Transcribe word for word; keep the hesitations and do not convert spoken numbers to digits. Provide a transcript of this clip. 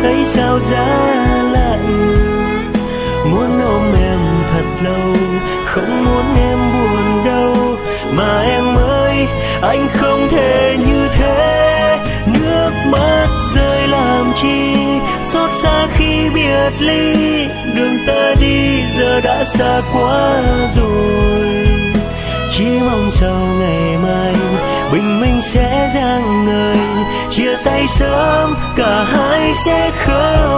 thấy sao giá lạnh. Muốn ôm em thật lâu, không muốn em buồn đâu, mà em ơi anh không thể như thế. Nước mắt rơi làm chi, xót xa khi biệt ly, đường ta đi giờ đã xa quá rồi. Chỉ mong sau ngày mai bình minh sẽ rạng ngời, chia tay sớm cả hai sẽ không